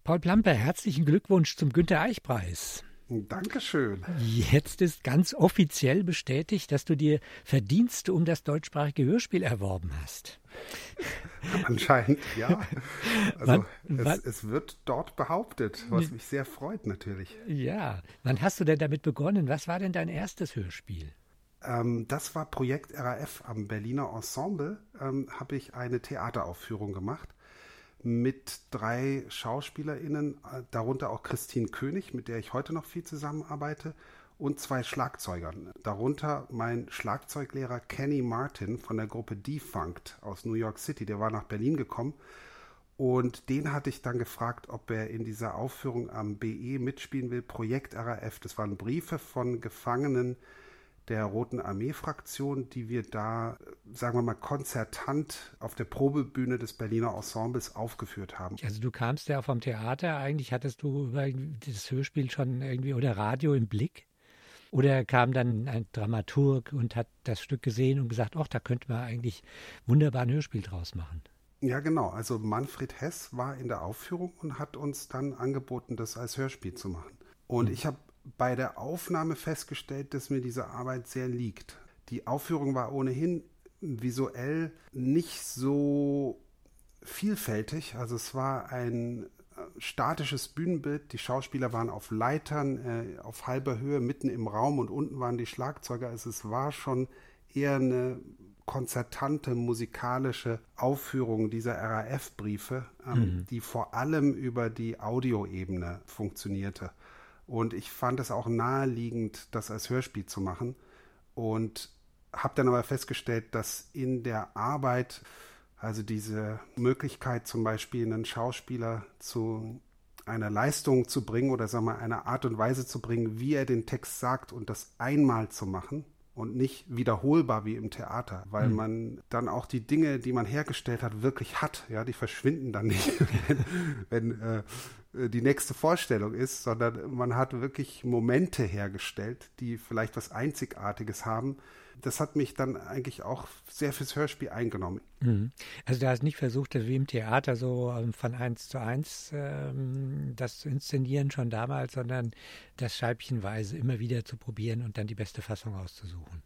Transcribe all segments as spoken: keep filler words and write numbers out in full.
Paul Plamper, herzlichen Glückwunsch zum Günter-Eich-Preis. Dankeschön. Jetzt ist ganz offiziell bestätigt, dass du dir Verdienste um das deutschsprachige Hörspiel erworben hast. Anscheinend, ja. Also wann, es, wann, es wird dort behauptet, was mich sehr freut natürlich. Ja, wann hast du denn damit begonnen? Was war denn dein erstes Hörspiel? Ähm, das war Projekt R A F am Berliner Ensemble. Ähm, habe ich eine Theateraufführung gemacht mit drei SchauspielerInnen, darunter auch Christine König, mit der ich heute noch viel zusammenarbeite, und zwei Schlagzeugern. Darunter mein Schlagzeuglehrer Kenny Martin von der Gruppe Defunct aus New York City. Der war nach Berlin gekommen und den hatte ich dann gefragt, ob er in dieser Aufführung am B E mitspielen will. Projekt R A F, das waren Briefe von Gefangenen der Roten Armee-Fraktion, die wir da, sagen wir mal, konzertant auf der Probebühne des Berliner Ensembles aufgeführt haben. Also du kamst ja vom Theater, eigentlich hattest du das Hörspiel schon irgendwie oder Radio im Blick? Oder kam dann ein Dramaturg und hat das Stück gesehen und gesagt, ach, da könnte man eigentlich wunderbar ein Hörspiel draus machen? Ja, genau. Also Manfred Hess war in der Aufführung und hat uns dann angeboten, das als Hörspiel zu machen. Und hm. ich habe bei der Aufnahme festgestellt, dass mir diese Arbeit sehr liegt. Die Aufführung war ohnehin visuell nicht so vielfältig. Also es war ein statisches Bühnenbild. Die Schauspieler waren auf Leitern, äh, auf halber Höhe, mitten im Raum und unten waren die Schlagzeuger. Also es war schon eher eine konzertante musikalische Aufführung dieser R A F-Briefe, ähm, mhm. die vor allem über die Audioebene funktionierte. Und ich fand es auch naheliegend, das als Hörspiel zu machen. Und habe dann aber festgestellt, dass in der Arbeit, also diese Möglichkeit zum Beispiel einen Schauspieler zu einer Leistung zu bringen oder sagen wir mal einer Art und Weise zu bringen, wie er den Text sagt und das einmal zu machen und nicht wiederholbar wie im Theater, weil mhm. man dann auch die Dinge, die man hergestellt hat, wirklich hat. Ja, die verschwinden dann nicht, wenn, wenn äh, die nächste Vorstellung ist, sondern man hat wirklich Momente hergestellt, die vielleicht was Einzigartiges haben. Das hat mich dann eigentlich auch sehr fürs Hörspiel eingenommen. Also du hast nicht versucht, das wie im Theater so von eins zu eins ähm, das zu inszenieren schon damals, sondern das scheibchenweise immer wieder zu probieren und dann die beste Fassung auszusuchen.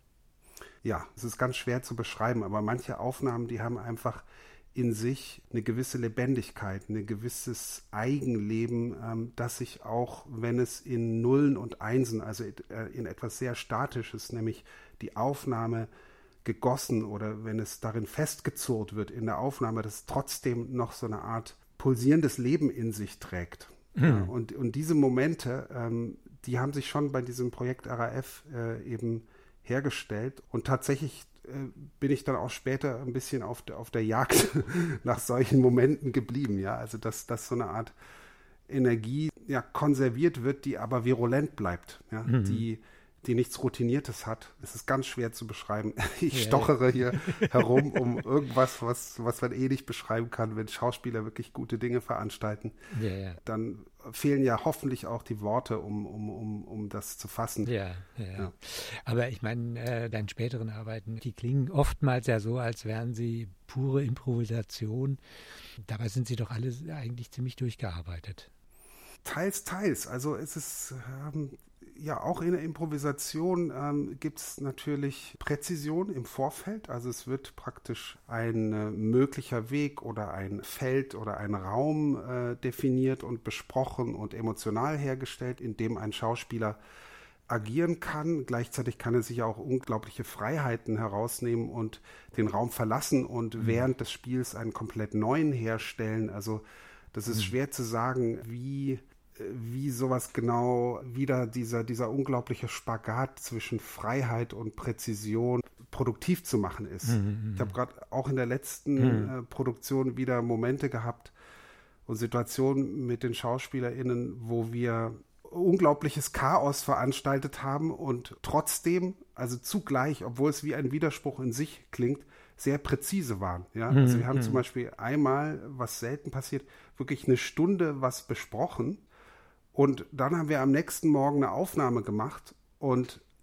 Ja, es ist ganz schwer zu beschreiben, aber manche Aufnahmen, die haben einfach in sich eine gewisse Lebendigkeit, ein gewisses Eigenleben, ähm, das sich auch, wenn es in Nullen und Einsen, also äh, in etwas sehr Statisches, nämlich die Aufnahme gegossen oder wenn es darin festgezurrt wird in der Aufnahme, das trotzdem noch so eine Art pulsierendes Leben in sich trägt. Mhm. Ja, und, und diese Momente, ähm, die haben sich schon bei diesem Projekt R A F äh, eben hergestellt und tatsächlich bin ich dann auch später ein bisschen auf der, auf der Jagd nach solchen Momenten geblieben, ja, also dass, dass so eine Art Energie ja konserviert wird, die aber virulent bleibt, ja, mhm. die, die nichts Routiniertes hat. Es ist ganz schwer zu beschreiben. Ich ja, stochere ja. hier herum um irgendwas, was, was man eh nicht beschreiben kann, wenn Schauspieler wirklich gute Dinge veranstalten. Ja, ja. Dann fehlen ja hoffentlich auch die Worte, um, um, um, um das zu fassen. Ja, ja. ja. Aber ich meine, äh, deine späteren Arbeiten, die klingen oftmals ja so, als wären sie pure Improvisation. Dabei sind sie doch alle eigentlich ziemlich durchgearbeitet. Teils, teils. Also es ist ähm, ja auch in der Improvisation ähm, gibt es natürlich Präzision im Vorfeld. Also es wird praktisch ein äh, möglicher Weg oder ein Feld oder ein Raum äh, definiert und besprochen und emotional hergestellt, in dem ein Schauspieler agieren kann. Gleichzeitig kann er sich auch unglaubliche Freiheiten herausnehmen und den Raum verlassen und mhm. während des Spiels einen komplett neuen herstellen. Also das ist mhm. schwer zu sagen, wie wie sowas genau wieder dieser, dieser unglaubliche Spagat zwischen Freiheit und Präzision produktiv zu machen ist. Mhm. Ich habe gerade auch in der letzten mhm. äh, Produktion wieder Momente gehabt und Situationen mit den SchauspielerInnen, wo wir unglaubliches Chaos veranstaltet haben und trotzdem, also zugleich, obwohl es wie ein Widerspruch in sich klingt, sehr präzise waren. Ja? Mhm. Also wir haben mhm. zum Beispiel einmal, was selten passiert, wirklich eine Stunde was besprochen. Und dann haben wir am nächsten Morgen eine Aufnahme gemacht und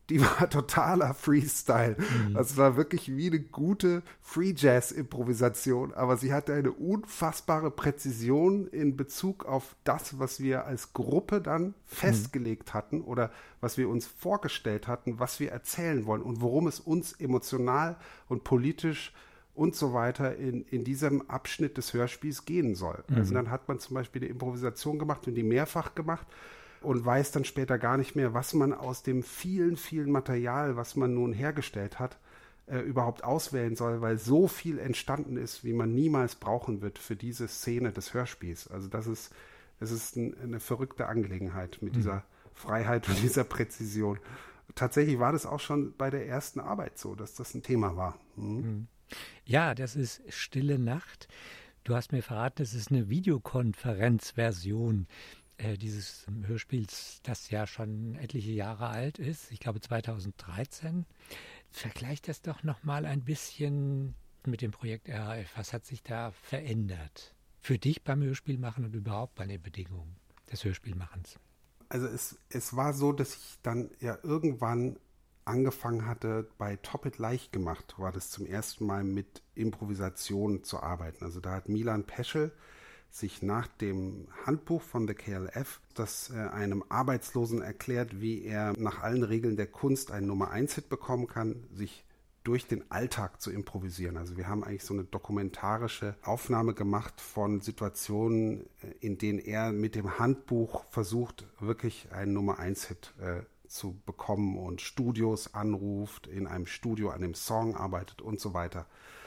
die war totaler Freestyle. Mhm. Also es war wirklich wie eine gute Free-Jazz-Improvisation, aber sie hatte eine unfassbare Präzision in Bezug auf das, was wir als Gruppe dann festgelegt mhm. hatten oder was wir uns vorgestellt hatten, was wir erzählen wollen und worum es uns emotional und politisch und so weiter in, in diesem Abschnitt des Hörspiels gehen soll. Mhm. Also dann hat man zum Beispiel eine Improvisation gemacht und die mehrfach gemacht und weiß dann später gar nicht mehr, was man aus dem vielen, vielen Material, was man nun hergestellt hat, äh, überhaupt auswählen soll, weil so viel entstanden ist, wie man niemals brauchen wird für diese Szene des Hörspiels. Also das ist, das ist ein, eine verrückte Angelegenheit mit mhm. dieser Freiheit und dieser Präzision. Tatsächlich war das auch schon bei der ersten Arbeit so, dass das ein Thema war. Mhm. Mhm. Ja, das ist Stille Nacht. Du hast mir verraten, das ist eine Videokonferenzversion äh, dieses Hörspiels, das ja schon etliche Jahre alt ist. Ich glaube zweitausenddreizehn. Vergleich das doch noch mal ein bisschen mit dem Projekt R H F. Was hat sich da verändert für dich beim Hörspielmachen und überhaupt bei den Bedingungen des Hörspielmachens? Also es, es war so, dass ich dann ja irgendwann angefangen hatte, bei Top It Leicht gemacht, war das zum ersten Mal mit Improvisation zu arbeiten. Also da hat Milan Peschel sich nach dem Handbuch von der K L F, das äh, einem Arbeitslosen erklärt, wie er nach allen Regeln der Kunst einen Nummer eins Hit bekommen kann, sich durch den Alltag zu improvisieren. Also wir haben eigentlich so eine dokumentarische Aufnahme gemacht von Situationen, in denen er mit dem Handbuch versucht, wirklich einen Nummer eins Hit äh, zu bekommen und Studios anruft, in einem Studio an dem Song arbeitet und so weiter.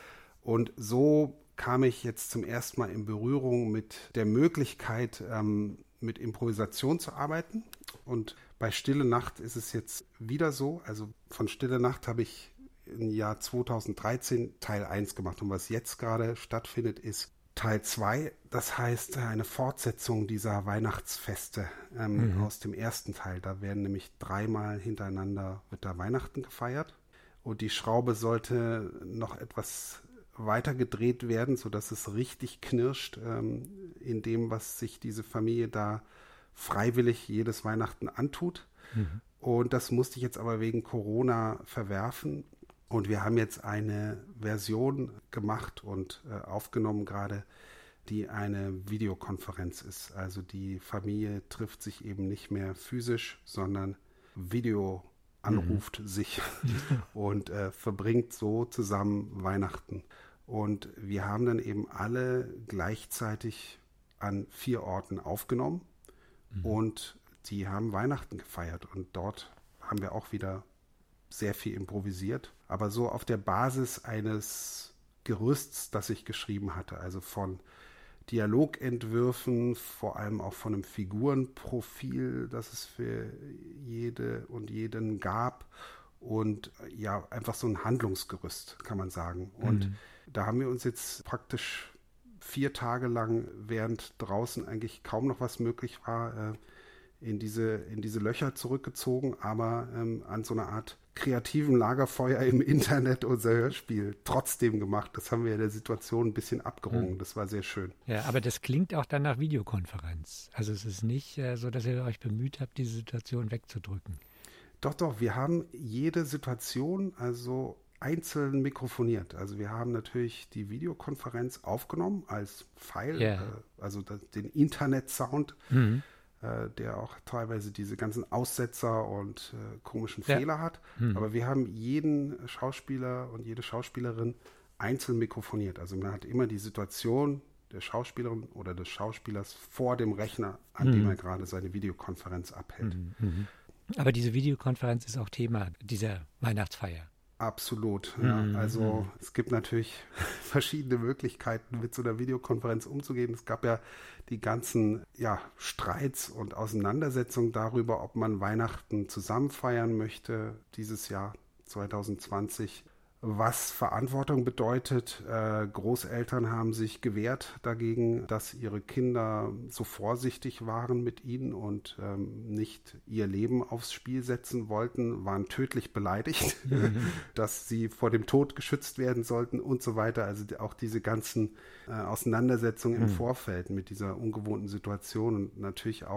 Und so kam ich jetzt zum ersten Mal in Berührung mit der Möglichkeit, ähm, mit Improvisation zu arbeiten. Und bei Stille Nacht ist es jetzt wieder so. Also von Stille Nacht habe ich im Jahr zweitausenddreizehn Teil eins gemacht. Und was jetzt gerade stattfindet, ist Teil zwei. Das heißt eine Fortsetzung dieser Weihnachtsfeste ähm, mhm. aus dem ersten Teil. Da werden nämlich dreimal hintereinander wird da Weihnachten gefeiert. Und die Schraube sollte noch etwas weiter gedreht werden, sodass es richtig knirscht ähm, in dem, was sich diese Familie da freiwillig jedes Weihnachten antut. Mhm. Und das musste ich jetzt aber wegen Corona verwerfen. Und wir haben jetzt eine Version gemacht und äh, aufgenommen gerade, die eine Videokonferenz ist. Also die Familie trifft sich eben nicht mehr physisch, sondern Video anruft mhm. sich und äh, verbringt so zusammen Weihnachten. Und wir haben dann eben alle gleichzeitig an vier Orten aufgenommen mhm. und die haben Weihnachten gefeiert. Und dort haben wir auch wieder sehr viel improvisiert, aber so auf der Basis eines Gerüsts, das ich geschrieben hatte, also von Dialogentwürfen, vor allem auch von einem Figurenprofil, das es für jede und jeden gab und ja, einfach so ein Handlungsgerüst, kann man sagen. Und mhm. da haben wir uns jetzt praktisch vier Tage lang, während draußen eigentlich kaum noch was möglich war, in diese, in diese Löcher zurückgezogen, aber ähm, an so einer Art kreativen Lagerfeuer im Internet unser Hörspiel trotzdem gemacht. Das haben wir in der Situation ein bisschen abgerungen. Das war sehr schön. Ja, aber das klingt auch dann nach Videokonferenz. Also es ist nicht äh, so, dass ihr euch bemüht habt, diese Situation wegzudrücken. Doch, doch. Wir haben jede Situation also einzeln mikrofoniert. Also wir haben natürlich die Videokonferenz aufgenommen als File, yeah. äh, also das, den Internet-Sound, mhm. der auch teilweise diese ganzen Aussetzer und äh, komischen ja. Fehler hat. Hm. Aber wir haben jeden Schauspieler und jede Schauspielerin einzeln mikrofoniert. Also man hat immer die Situation der Schauspielerin oder des Schauspielers vor dem Rechner, an hm. dem er gerade seine Videokonferenz abhält. Hm. Hm. Aber diese Videokonferenz ist auch Thema dieser Weihnachtsfeier. Absolut. Ja. Mhm. Also es gibt natürlich verschiedene Möglichkeiten, mit so einer Videokonferenz umzugehen. Es gab ja die ganzen ja, Streits und Auseinandersetzungen darüber, ob man Weihnachten zusammen feiern möchte dieses Jahr zwanzig zwanzig. Was Verantwortung bedeutet. Äh, Großeltern haben sich gewehrt dagegen, dass ihre Kinder so vorsichtig waren mit ihnen und ähm, nicht ihr Leben aufs Spiel setzen wollten, waren tödlich beleidigt, mhm. dass sie vor dem Tod geschützt werden sollten und so weiter. Also auch diese ganzen äh, Auseinandersetzungen mhm. im Vorfeld mit dieser ungewohnten Situation und natürlich auch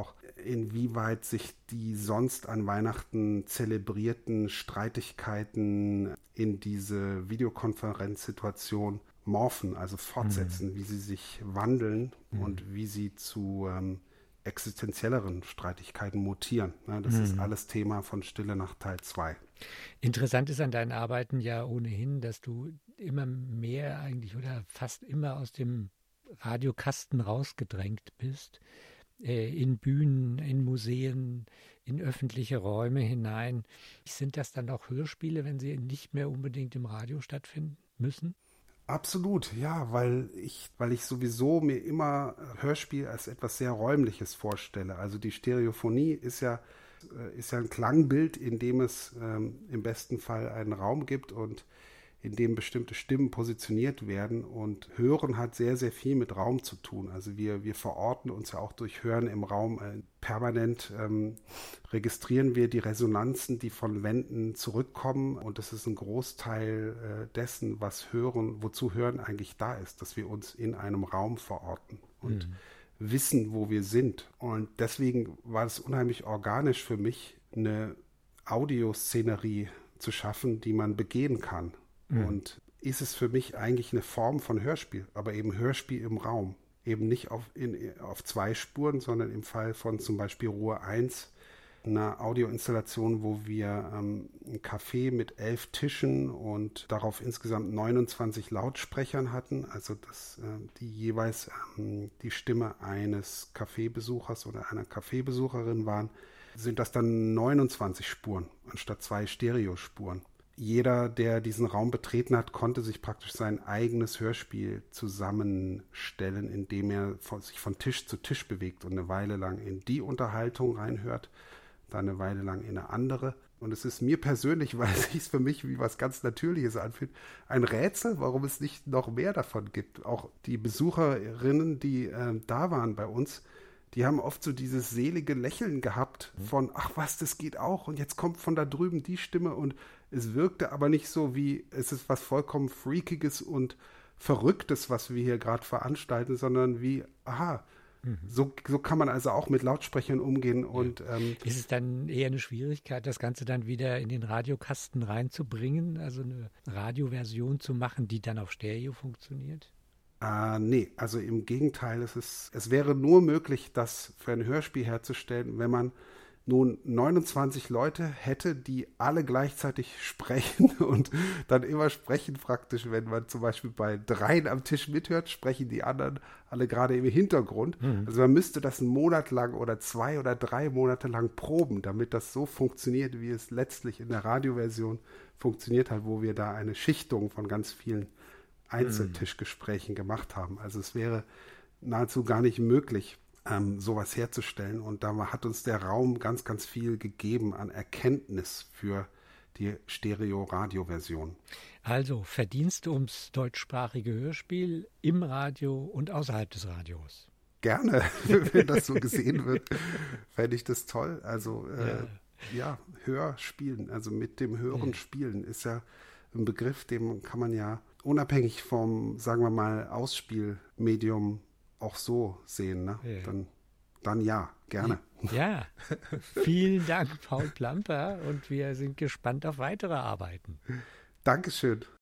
inwieweit sich die sonst an Weihnachten zelebrierten Streitigkeiten in diese Videokonferenzsituation morphen, also fortsetzen, mhm. wie sie sich wandeln mhm. und wie sie zu ähm, existenzielleren Streitigkeiten mutieren. Ne, das mhm. ist alles Thema von Stille Nacht Teil zwei. Interessant ist an deinen Arbeiten ja ohnehin, dass du immer mehr eigentlich oder fast immer aus dem Radiokasten rausgedrängt bist, äh, in Bühnen, in Museen, in öffentliche Räume hinein. Sind das dann auch Hörspiele, wenn sie nicht mehr unbedingt im Radio stattfinden müssen? Absolut, ja, weil ich, weil ich sowieso mir immer Hörspiel als etwas sehr Räumliches vorstelle. Also die Stereophonie ist ja, ist ja ein Klangbild, in dem es ähm, im besten Fall einen Raum gibt und in dem bestimmte Stimmen positioniert werden. Und Hören hat sehr, sehr viel mit Raum zu tun. Also wir, wir verorten uns ja auch durch Hören im Raum. Äh, permanent ähm, registrieren wir die Resonanzen, die von Wänden zurückkommen. Und das ist ein Großteil äh, dessen, was Hören, wozu Hören eigentlich da ist, dass wir uns in einem Raum verorten und mhm. wissen, wo wir sind. Und deswegen war es unheimlich organisch für mich, eine Audioszenerie zu schaffen, die man begehen kann. Mhm. Und ist es für mich eigentlich eine Form von Hörspiel, aber eben Hörspiel im Raum. Eben nicht auf, in, auf zwei Spuren, sondern im Fall von zum Beispiel Ruhe eins, einer Audioinstallation, wo wir ähm, ein Café mit elf Tischen und darauf insgesamt neunundzwanzig Lautsprechern hatten, also dass äh, die jeweils ähm, die Stimme eines Kaffeebesuchers oder einer Kaffeebesucherin waren, sind das dann neunundzwanzig Spuren anstatt zwei Stereospuren. Jeder, der diesen Raum betreten hat, konnte sich praktisch sein eigenes Hörspiel zusammenstellen, indem er von, sich von Tisch zu Tisch bewegt und eine Weile lang in die Unterhaltung reinhört, dann eine Weile lang in eine andere. Und es ist mir persönlich, weil es sich für mich wie was ganz Natürliches anfühlt, ein Rätsel, warum es nicht noch mehr davon gibt. Auch die Besucherinnen, die äh, da waren bei uns, die haben oft so dieses selige Lächeln gehabt von, ach was, das geht auch und jetzt kommt von da drüben die Stimme und es wirkte aber nicht so wie, es ist was vollkommen Freakiges und Verrücktes, was wir hier gerade veranstalten, sondern wie, aha, mhm. so, so kann man also auch mit Lautsprechern umgehen. Und ja. ähm, ist es dann eher eine Schwierigkeit, das Ganze dann wieder in den Radiokasten reinzubringen, also eine Radioversion zu machen, die dann auf Stereo funktioniert? Äh, nee, also im Gegenteil, es ist, es wäre nur möglich, das für ein Hörspiel herzustellen, wenn man nun neunundzwanzig Leute hätte, die alle gleichzeitig sprechen und dann immer sprechen praktisch, wenn man zum Beispiel bei dreien am Tisch mithört, sprechen die anderen alle gerade im Hintergrund. Mhm. Also man müsste das einen Monat lang oder zwei oder drei Monate lang proben, damit das so funktioniert, wie es letztlich in der Radioversion funktioniert hat, wo wir da eine Schichtung von ganz vielen Einzeltischgesprächen gemacht haben. Also es wäre nahezu gar nicht möglich, ähm, sowas herzustellen. Und da hat uns der Raum ganz, ganz viel gegeben an Erkenntnis für die Stereo-Radio-Version. Also Verdienst ums deutschsprachige Hörspiel im Radio und außerhalb des Radios. Gerne, wenn das so gesehen wird, fände ich das toll. Also äh, ja. ja, Hörspielen, also mit dem Hören ja. spielen, ist ja ein Begriff, den kann man ja unabhängig vom, sagen wir mal, Ausspielmedium auch so sehen. Ne? Ja. Dann, dann ja, gerne. Ja, vielen Dank, Paul Plamper, und wir sind gespannt auf weitere Arbeiten. Dankeschön.